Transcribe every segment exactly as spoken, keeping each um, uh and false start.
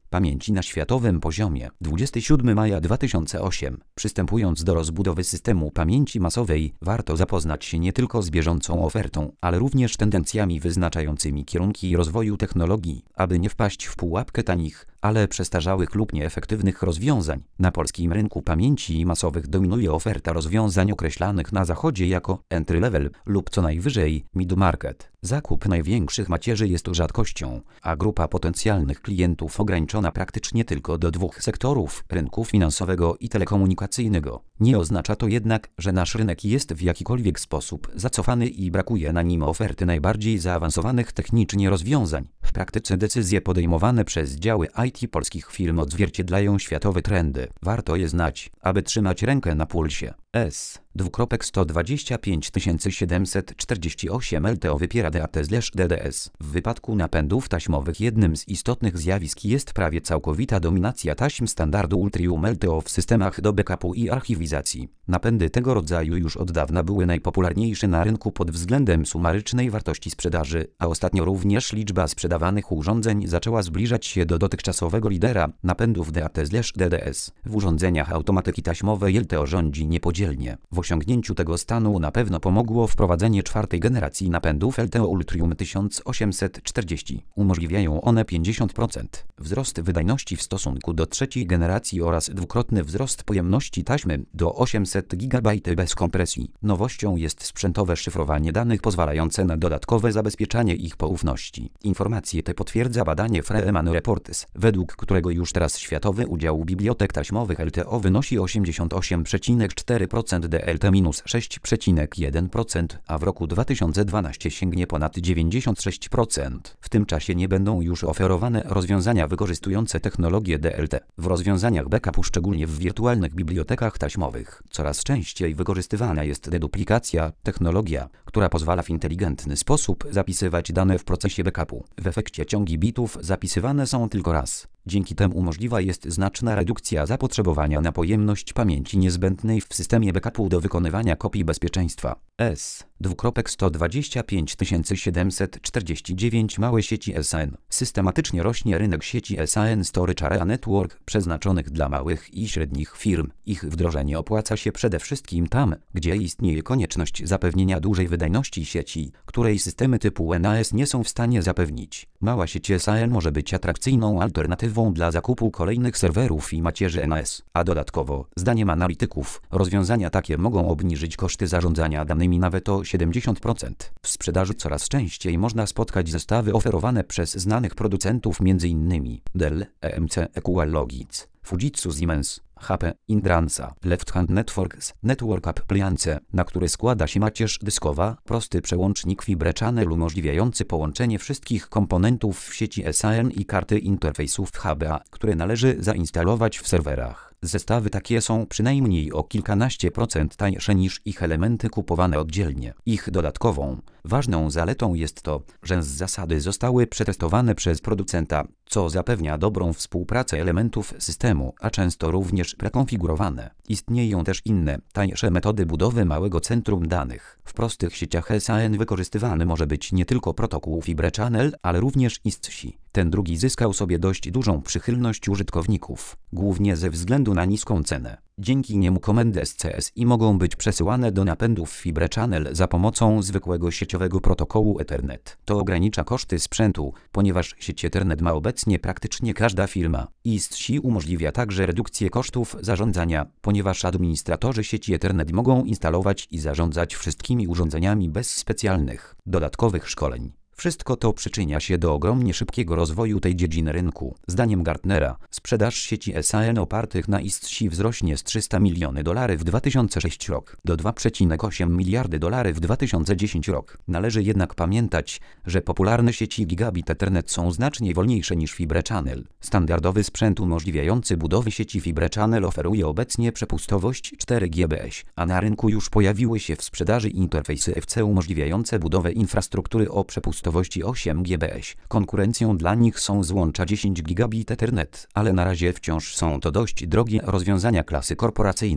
pamięci na światowym poziomie. dwudziestego siódmego maja dwa tysiące ósmego. Przystępując do rozbudowy systemu pamięci masowej, warto zapoznać się nie tylko z bieżącą ofertą, ale również tendencjami wyznaczającymi kierunki rozwoju technologii, aby nie wpaść w pułapkę tanich, ale przestarzałych lub nieefektywnych rozwiązań. Na polskim rynku pamięci masowych dominuje oferta rozwiązań określanych na zachodzie jako entry level lub co najwyżej mid market. Zakup największych macierzy jest rzadkością, a grupa potencjalnych klientów ograniczona praktycznie tylko do dwóch sektorów: rynku finansowego i telekomunikacyjnego. Nie oznacza to jednak, że nasz rynek jest w jakikolwiek sposób zacofany i brakuje na nim oferty najbardziej zaawansowanych technicznie rozwiązań. W praktyce decyzje podejmowane przez działy I T polskich firm odzwierciedlają światowe trendy. Warto je znać, aby trzymać rękę na pulsie. S sto dwadzieścia pięć siedemset czterdzieści osiem L T O wypiera D A T D D S. W wypadku napędów taśmowych jednym z istotnych zjawisk jest prawie całkowita dominacja taśm standardu Ultrium L T O w systemach do backupu i archiwizacji. Napędy tego rodzaju już od dawna były najpopularniejsze na rynku pod względem sumarycznej wartości sprzedaży, a ostatnio również liczba sprzedawanych urządzeń zaczęła zbliżać się do dotychczasowego lidera napędów D A T D D S. W urządzeniach automatyki taśmowej L T O rządzi niepodzielnie. W osiągnięciu tego stanu na pewno pomogło wprowadzenie czwartej generacji napędów L T O Ultrium tysiąc osiemset czterdzieści. Umożliwiają one pięćdziesiąt procent wzrost wydajności w stosunku do trzeciej generacji oraz dwukrotny wzrost pojemności taśmy do osiemset gigabajtów bez kompresji. Nowością jest sprzętowe szyfrowanie danych pozwalające na dodatkowe zabezpieczanie ich poufności. Informacje te potwierdza badanie Freeman Reports, według którego już teraz światowy udział bibliotek taśmowych L T O wynosi osiemdziesiąt osiem przecinek cztery procent D L T minus sześć przecinek jeden procent, a w roku dwa tysiące dwunastym sięgnie ponad dziewięćdziesiąt sześć procent. W tym czasie nie będą już oferowane rozwiązania wykorzystujące technologię D L T. W rozwiązaniach backupu, szczególnie w wirtualnych bibliotekach taśmowych, coraz częściej wykorzystywana jest deduplikacja, technologia, która pozwala w inteligentny sposób zapisywać dane w procesie backupu. W efekcie ciągi bitów zapisywane są tylko raz. Dzięki temu możliwa jest znaczna redukcja zapotrzebowania na pojemność pamięci niezbędnej w systemie backupu do wykonywania kopii bezpieczeństwa. S sto dwadzieścia pięć siedemset czterdzieści dziewięć Małe sieci S A N. Systematycznie rośnie rynek sieci S A N Storage Area Network przeznaczonych dla małych i średnich firm. Ich wdrożenie opłaca się przede wszystkim tam, gdzie istnieje konieczność zapewnienia dużej wydajności sieci, której systemy typu N A S nie są w stanie zapewnić. Mała sieć S A N może być atrakcyjną alternatywą dla zakupu kolejnych serwerów i macierzy N A S, a dodatkowo, zdaniem analityków, rozwiązania takie mogą obniżyć koszty zarządzania danymi nawet o siedemdziesiąt procent. W sprzedaży coraz częściej można spotkać zestawy oferowane przez znanych producentów m.in. Dell, E M C, E Q L Logitech, Fujitsu, Siemens, H P, Indransa, Left Hand Networks, Network Appliance, na który składa się macierz dyskowa, prosty przełącznik Fibre Channel umożliwiający połączenie wszystkich komponentów w sieci S A N i karty interfejsów H B A, które należy zainstalować w serwerach. Zestawy takie są przynajmniej o kilkanaście procent tańsze niż ich elementy kupowane oddzielnie. Ich dodatkową, ważną zaletą jest to, że z zasady zostały przetestowane przez producenta, co zapewnia dobrą współpracę elementów systemu, a często również prekonfigurowane. Istnieją też inne, tańsze metody budowy małego centrum danych. W prostych sieciach S A N wykorzystywany może być nie tylko protokół Fibre Channel, ale również I S C S I. Ten drugi zyskał sobie dość dużą przychylność użytkowników, głównie ze względu na niską cenę. Dzięki niemu komendy S C S I mogą być przesyłane do napędów Fibre Channel za pomocą zwykłego sieciowego protokołu Ethernet. To ogranicza koszty sprzętu, ponieważ sieć Ethernet ma obecnie praktycznie każda firma. I S C S I umożliwia także redukcję kosztów zarządzania, ponieważ administratorzy sieci Ethernet mogą instalować i zarządzać wszystkimi urządzeniami bez specjalnych, dodatkowych szkoleń. Wszystko to przyczynia się do ogromnie szybkiego rozwoju tej dziedziny rynku. Zdaniem Gartnera, sprzedaż sieci S A N opartych na I S C S I wzrośnie z trzysta milionów dolarów w dwa tysiące szóstym rok do dwa przecinek osiem miliardy dolarów w dwa tysiące dziesiątym rok. Należy jednak pamiętać, że popularne sieci Gigabit Ethernet są znacznie wolniejsze niż Fibre Channel. Standardowy sprzęt umożliwiający budowę sieci Fibre Channel oferuje obecnie przepustowość cztery gigabajty, a na rynku już pojawiły się w sprzedaży interfejsy F C umożliwiające budowę infrastruktury o przepustowości osiem gigabajtów. Konkurencją dla nich są złącza dziesięć gigabit Ethernet, ale na razie wciąż są to dość drogie rozwiązania klasy korporacyjnej.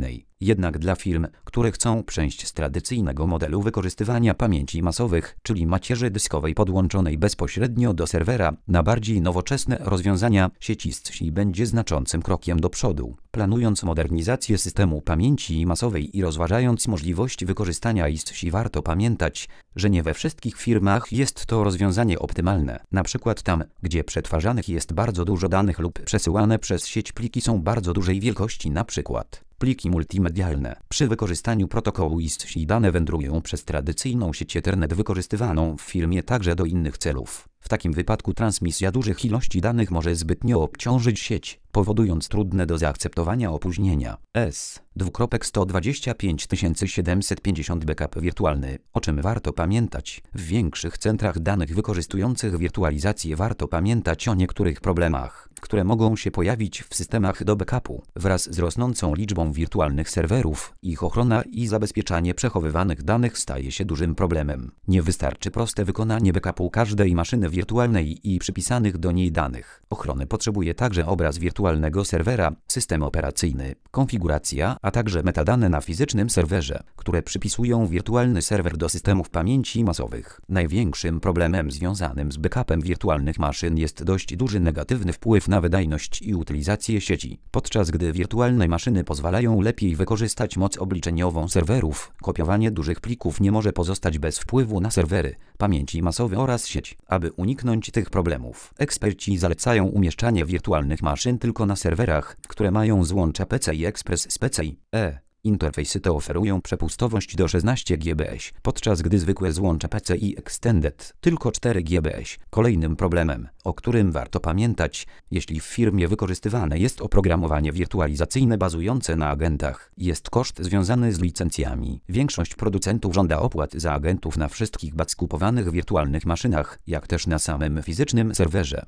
Jednak dla firm, które chcą przejść z tradycyjnego modelu wykorzystywania pamięci masowych, czyli macierzy dyskowej podłączonej bezpośrednio do serwera, na bardziej nowoczesne rozwiązania, sieć I S C będzie znaczącym krokiem do przodu. Planując modernizację systemu pamięci masowej i rozważając możliwość wykorzystania I S C, warto pamiętać, że nie we wszystkich firmach jest to rozwiązanie optymalne. Na przykład tam, gdzie przetwarzanych jest bardzo dużo danych lub przesyłane przez sieć pliki są bardzo dużej wielkości, na przykład pliki multimedialne. Przy wykorzystaniu protokołu I S C dane wędrują przez tradycyjną sieć Ethernet wykorzystywaną w firmie także do innych celów. W takim wypadku transmisja dużych ilości danych może zbytnio obciążyć sieć, powodując trudne do zaakceptowania opóźnienia. S sto dwadzieścia pięć tysięcy siedemset pięćdziesiąt backup wirtualny. O czym warto pamiętać? W większych centrach danych wykorzystujących wirtualizację warto pamiętać o niektórych problemach, które mogą się pojawić w systemach do backupu. Wraz z rosnącą liczbą wirtualnych serwerów, ich ochrona i zabezpieczanie przechowywanych danych staje się dużym problemem. Nie wystarczy proste wykonanie backupu każdej maszyny wirtualnej i przypisanych do niej danych. Ochrony potrzebuje także obraz wirtualnego serwera, system operacyjny, konfiguracja, a także metadane na fizycznym serwerze, które przypisują wirtualny serwer do systemów pamięci masowych. Największym problemem związanym z backupem wirtualnych maszyn jest dość duży negatywny wpływ na wydajność i utylizację sieci. Podczas gdy wirtualne maszyny pozwalają lepiej wykorzystać moc obliczeniową serwerów, kopiowanie dużych plików nie może pozostać bez wpływu na serwery, pamięci masowe oraz sieć. Aby uniknąć tych problemów, eksperci zalecają umieszczanie wirtualnych maszyn tylko na serwerach, które mają złącza P C I Express z P C I E. Interfejsy te oferują przepustowość do szesnaście gigabajtów, podczas gdy zwykłe złącza P C I Extended tylko cztery gigabajty. Kolejnym problemem, o którym warto pamiętać, jeśli w firmie wykorzystywane jest oprogramowanie wirtualizacyjne bazujące na agentach, jest koszt związany z licencjami. Większość producentów żąda opłat za agentów na wszystkich skupowanych wirtualnych maszynach, jak też na samym fizycznym serwerze.